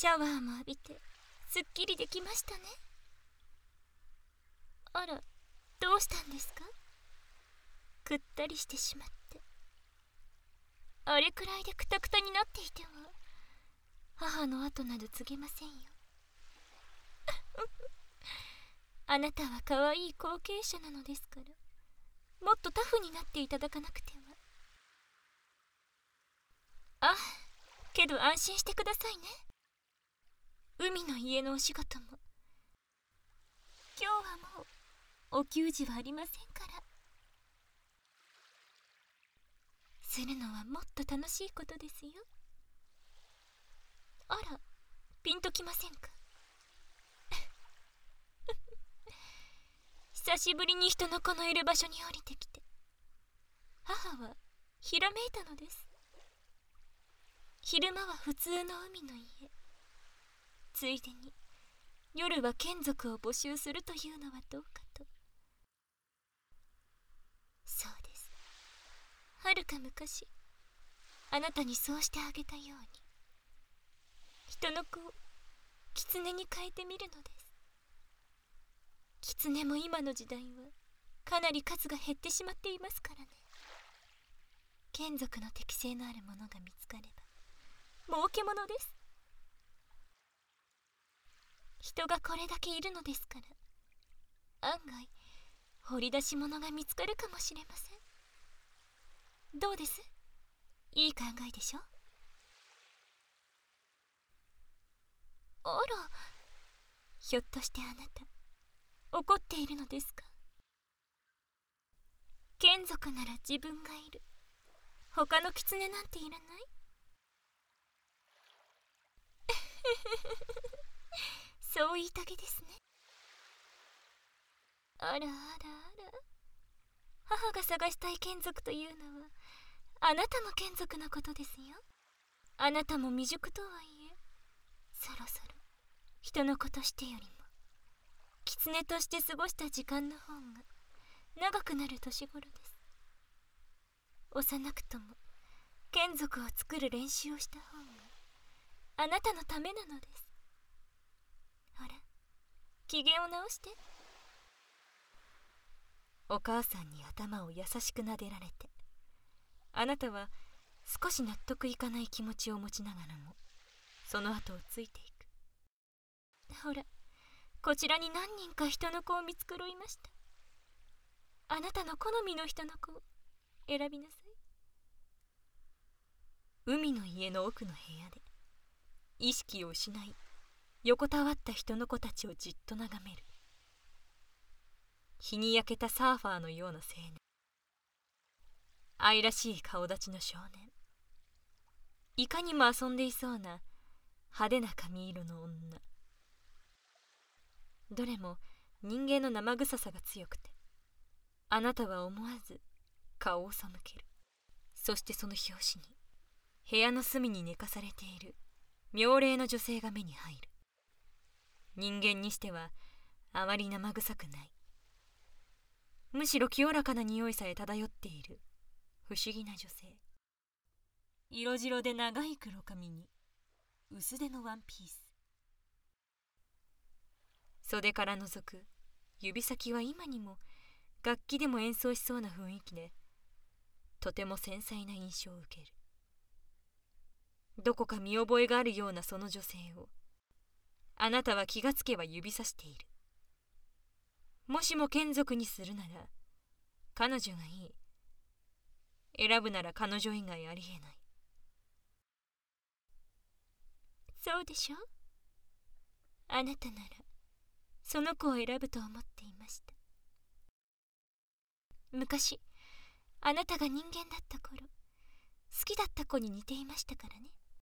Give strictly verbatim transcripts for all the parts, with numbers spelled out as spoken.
シャワーも浴びてすっきりできましたね。あら、どうしたんですか？くったりしてしまって。あれくらいでクタクタになっていては母の後など告げませんよ。あなたは可愛い後継者なのですから、もっとタフになっていただかなくては。あ、けど安心してくださいね。海の家のお仕事も今日はもうお給仕はありませんから。するのはもっと楽しいことですよ。あら、ピンときませんか？久しぶりに人の子のいる場所に降りてきて、母はひらめいたのです。昼間は普通の海の家、ついでに夜は眷属を募集するというのはどうかと。そうです。はるか昔、あなたにそうしてあげたように、人の子を狐に変えてみるのです。狐も今の時代はかなり数が減ってしまっていますからね。眷属の適性のあるものが見つかれば儲けものです。人がこれだけいるのですから、案外掘り出し物が見つかるかもしれません。どうです？いい考えでしょ？あら、ひょっとしてあなた怒っているのですか？眷属なら自分がいる、他の狐なんていらない？そう言いたげですね。あらあらあら、母が探したい眷属というのはあなたの眷属のことですよ。あなたも未熟とはいえ、そろそろ人の子としてよりも狐として過ごした時間の方が長くなる年頃です。幼くとも眷属を作る練習をした方があなたのためなのです。ほら、機嫌を直して。お母さんに頭を優しく撫でられて、あなたは少し納得いかない気持ちを持ちながらもその後をついていく。ほら、こちらに何人か人の子を見繕いました。あなたの好みの人の子を選びなさい。海の家の奥の部屋で意識を失い横たわった人の子たちをじっと眺める。日に焼けたサーファーのような青年、愛らしい顔立ちの少年、いかにも遊んでいそうな派手な髪色の女。どれも人間の生臭さが強くて、あなたは思わず顔を背ける。そしてその拍子に部屋の隅に寝かされている妙齢の女性が目に入る。人間にしてはあまり生臭くない、むしろ清らかな匂いさえ漂っている不思議な女性。色白で長い黒髪に薄手のワンピース、袖から覗く指先は今にも楽器でも演奏しそうな雰囲気で、とても繊細な印象を受ける。どこか見覚えがあるようなその女性をあなたは気がつけば指さしている。もしも眷属にするなら彼女がいい。選ぶなら彼女以外ありえない。そうでしょ？あなたならその子を選ぶと思っていました。昔あなたが人間だった頃、好きだった子に似ていましたからね。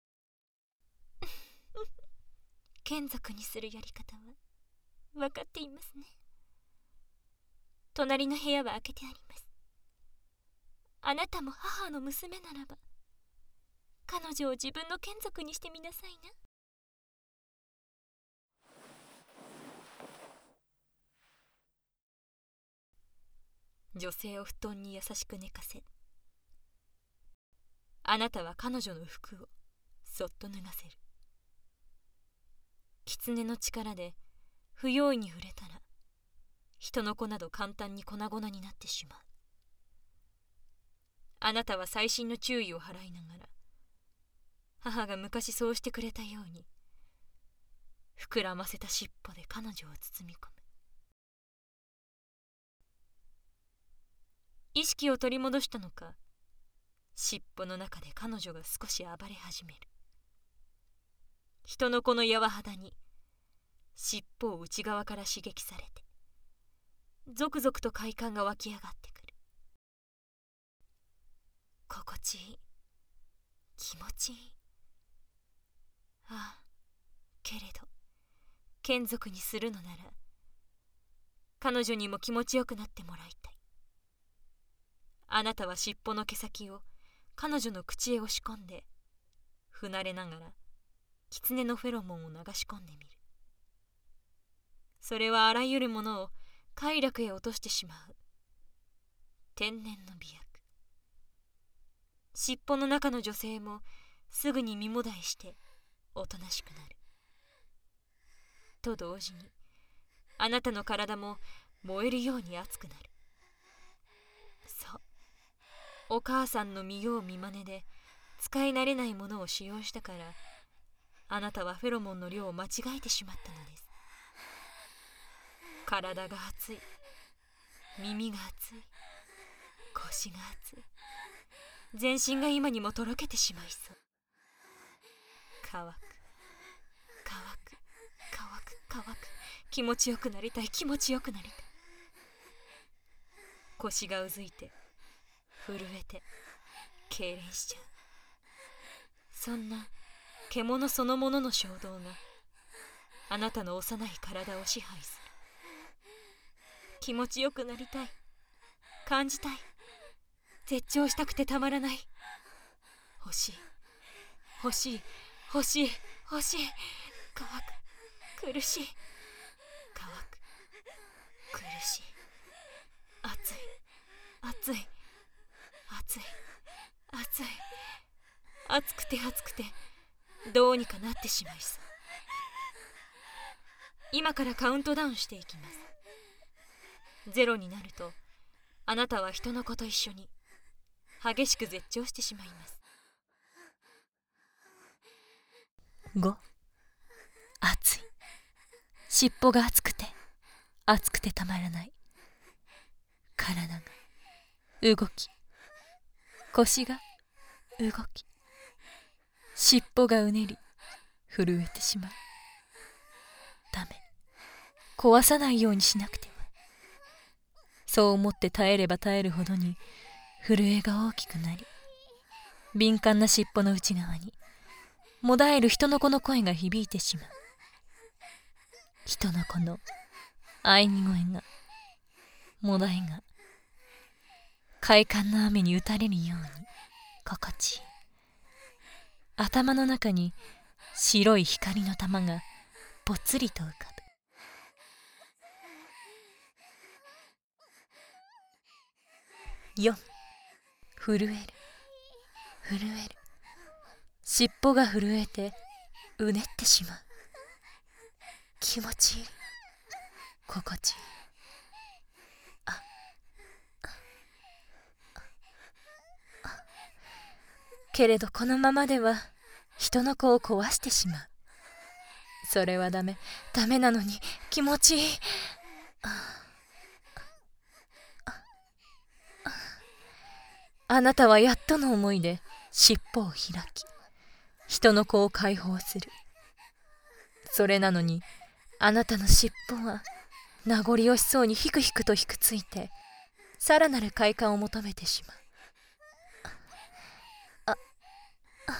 眷属にするやり方は分かっていますね。隣の部屋は開けてあります。あなたも母の娘ならば彼女を自分の眷属にしてみなさいな。女性を布団に優しく寝かせ、あなたは彼女の服をそっと脱がせる。 狐の力で不用意に触れたら人の子など簡単に粉々になってしまう。あなたは細心の注意を払いながら、母が昔そうしてくれたように膨らませた尻尾で彼女を包み込む。意識を取り戻したのか、尻尾の中で彼女が少し暴れ始める。人の子の柔肌に尻尾を内側から刺激されて、ゾクゾクと快感が湧き上がってくる。心地いい、気持ちいい。ああ、けれど眷属にするのなら彼女にも気持ちよくなってもらいたい。あなたは尻尾の毛先を彼女の口へ押し込んで、不慣れながら狐のフェロモンを流し込んでみる。それはあらゆるものを快楽へ落としてしまう天然の美薬。尻尾の中の女性もすぐに身もだえしておとなしくなる。と同時にあなたの体も燃えるように熱くなる。そう、お母さんの見よう見まねで使い慣れないものを使用したから、あなたはフェロモンの量を間違えてしまったのです。体が熱い、耳が熱い、腰が熱い、全身が今にもとろけてしまいそう。乾く乾く乾く乾く、気持ちよくなりたい、気持ちよくなりたい。腰がうずいて震えて痙攣しちゃう。そんな獣そのものの衝動があなたの幼い体を支配する。気持ちよくなりたい、感じたい、絶頂したくてたまらない。欲しい欲しい欲しい欲しい。乾く、苦しい、乾く、苦しい、熱い熱い熱い熱い、熱くて熱くてどうにかなってしまいそう。今からカウントダウンしていきます。ゼロになるとあなたは人の子と一緒に激しく絶頂してしまいます。ご、熱い、尻尾が熱くて熱くてたまらない。体が動き、腰が動き、尻尾がうねり震えてしまう。ダメ、壊さないようにしなくては。そう思って耐えれば耐えるほどに震えが大きくなり、敏感な尻尾の内側にもだえる人の子の声が響いてしまう。人の子の喘ぎ声が、もだえが快感の雨に打たれるように心地いい。頭の中に白い光の玉がぽつりと浮かぶ。よん、震える震える、尻尾が震えてうねってしまう。気持ちいい、心地いい。あああ、けれどこのままでは人の子を壊してしまう。それはダメ、ダメなのに気持ちいい。ああなたはやっとの思いで尻尾を開き、人の子を解放する。それなのにあなたの尻尾は名残惜しそうにひくひくとひくついて、さらなる快感を求めてしまう。ああ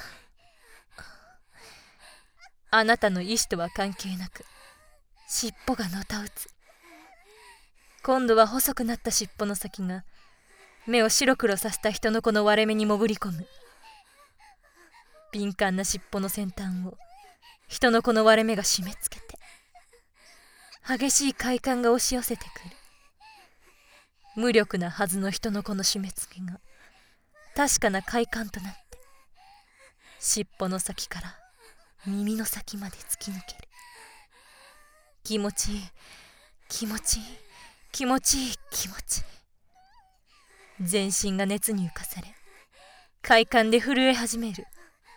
あなたの意志とは関係なく尻尾がのたうつ。今度は細くなった尻尾の先が目を白黒させた人の子の割れ目に潜り込む。敏感な尻尾の先端を人の子の割れ目が締め付けて、激しい快感が押し寄せてくる。無力なはずの人の子の締め付けが確かな快感となって、尻尾の先から耳の先まで突き抜ける。 気持ちいい、気持ちいい、気持ちいい、気持ちいい。全身が熱に浮かされ、快感で震え始める。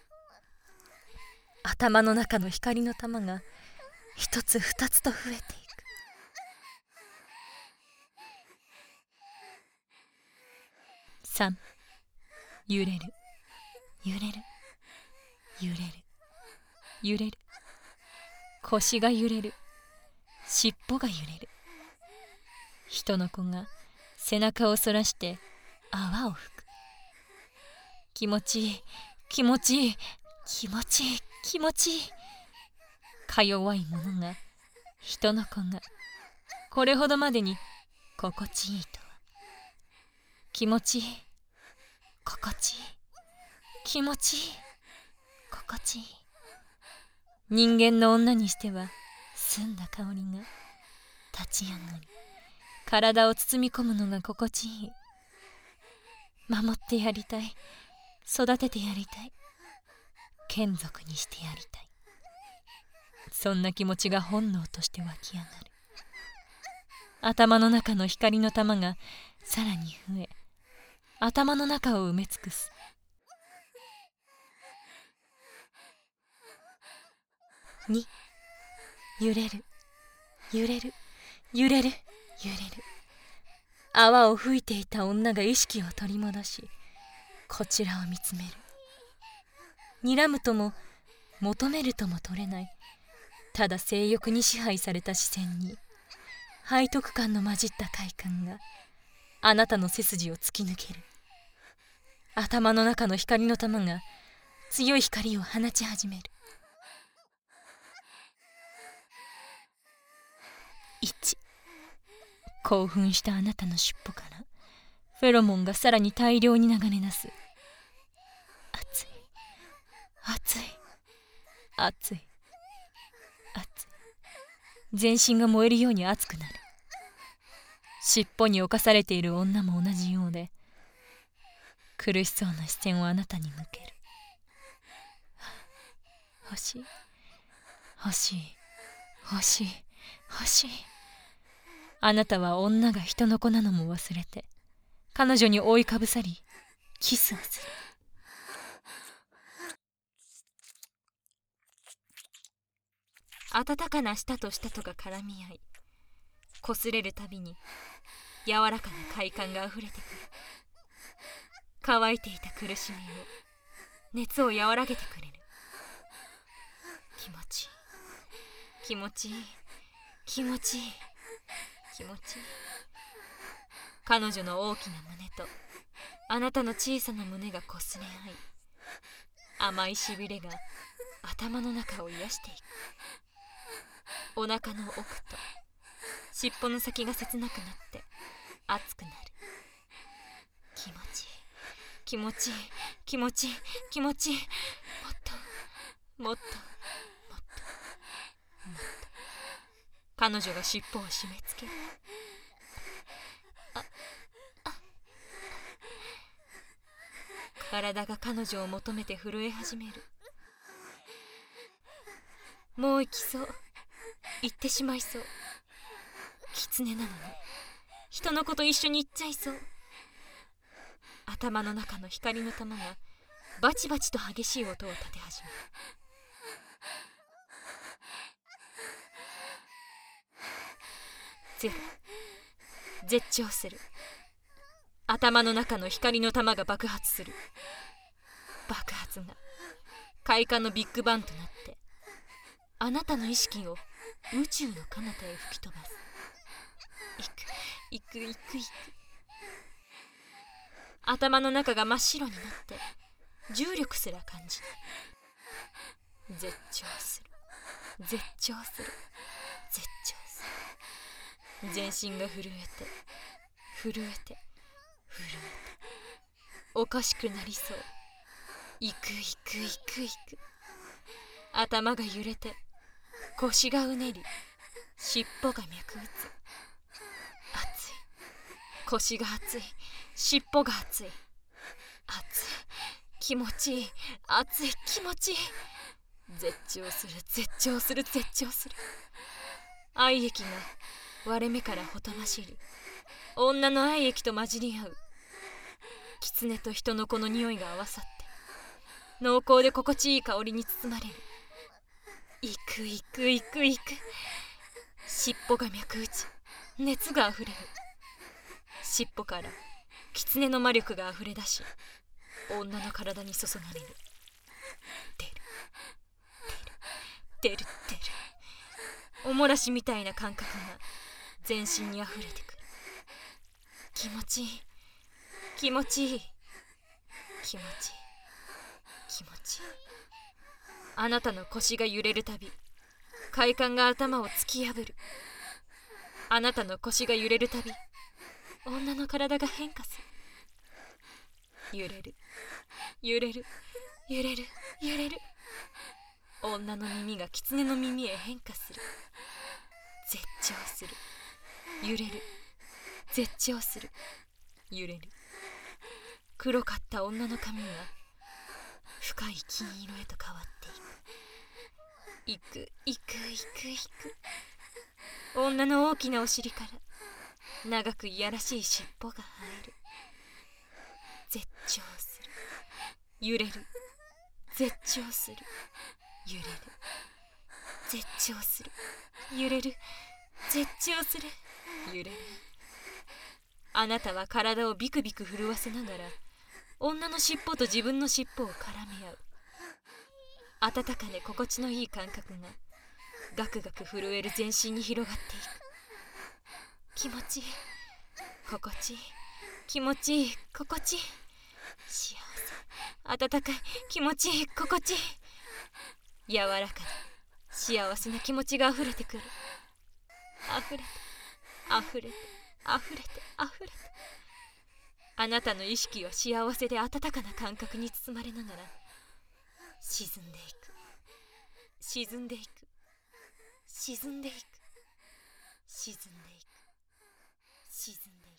頭の中の光の玉が一つ二つと増えていく。三、揺れる、揺れる、揺れる、揺れる。腰が揺れる、尻尾が揺れる。人の子が背中をそらして泡を吹く。気持ちいい、気持ちいい、気持ちいい、気持ちいい。か弱いものが、人の子がこれほどまでに心地いいとは。気持ちいい、心地いい、気持ちいい、心地いい。人間の女にしては澄んだ香りが立ち上がり、体を包み込むのが心地いい。守ってやりたい、育ててやりたい、眷属にしてやりたい。そんな気持ちが本能として湧き上がる。頭の中の光の玉がさらに増え、頭の中を埋め尽くす。に、揺れる、揺れる、揺れる、揺れる。泡を吹いていた女が意識を取り戻し、こちらを見つめる。睨むとも求めるとも取れない、ただ性欲に支配された視線に背徳感の混じった快感があなたの背筋を突き抜ける。頭の中の光の玉が強い光を放ち始める。いち、興奮したあなたの尻尾からフェロモンがさらに大量に流れ出す。熱い、熱い、熱い、熱い。全身が燃えるように熱くなる。尻尾に侵されている女も同じようで、苦しそうな視線をあなたに向ける。欲しい、欲しい、欲しい、欲しい。あなたは女が人の子なのも忘れて、彼女に覆いかぶさり、キスをする。温かな舌と舌とが絡み合い、擦れるたびに柔らかな快感があふれてくる。乾いていた苦しみを、熱を和らげてくれる。気持ちいい、気持ちいい、気持ちいい、気持ちいい。彼女の大きな胸とあなたの小さな胸が擦れ合い、甘いしびれが頭の中を癒していく。お腹の奥と尻尾の先が切なくなって熱くなる。気持ちいい、気持ちいい、気持ちいい、気持ちいい。もっともっともっともっと。彼女が尻尾を締め付ける。ああ体が彼女を求めて震え始める。もう行きそう、行ってしまいそう。狐なのに人の子と一緒に行っちゃいそう。頭の中の光の玉がバチバチと激しい音を立て始める。ゼロ、絶頂する。頭の中の光の玉が爆発する。爆発が快感のビッグバンとなって、あなたの意識を宇宙の彼方へ吹き飛ばす。行く、行く、行く、行く。頭の中が真っ白になって重力すら感じない。絶頂する、絶頂する、絶頂する。全身が震えて震えて震えておかしくなりそう。行く、行く、行く、行く。頭が揺れて腰がうねり、尻尾が脈打つ。熱い、腰が熱い、尻尾が熱い。熱い、気持ちいい、熱い、気持ちいい。絶頂する、絶頂する、絶頂する。 愛液が割れ目からほとばしる。女の愛液と混じり合う。狐と人の子の匂いが合わさって濃厚で心地いい香りに包まれる。いくいくいくいく。尻尾が脈打ち、熱があふれる。尻尾から狐の魔力があふれ出し、女の体に注がれる。出る出る出る出る。おもらしみたいな感覚が全身にあふれてくる。気持ちいい気持ちいい気持ちいい気持ちいい。あなたの腰が揺れるたび快感が頭を突き破る。あなたの腰が揺れるたび女の体が変化する。揺れる揺れる揺れる揺れる。女の耳が狐の耳へ変化する。絶頂する。揺れる。絶頂する。揺れる。黒かった女の髪が深い金色へと変わっていく。いくいくいくいく。女の大きなお尻から長くいやらしい尻尾が生える。絶頂する。揺れる。絶頂する。揺れる。絶頂する。揺れる。絶頂する。揺れる。あなたは体をビクビク震わせながら女の尻尾と自分の尻尾を絡め合う。温かで心地のいい感覚がガクガク震える全身に広がっていく。気持ちいい心地いい気持ちいい心地いい。幸せ温かい気持ちいい心地いい。柔らかで幸せな気持ちがあふれてくる。あふれてあふれてあふれてあふれて。あなたの意識は幸せで温かな感覚に包まれながら沈んでいく沈んでいく沈んでいく沈んでいく沈んでいく。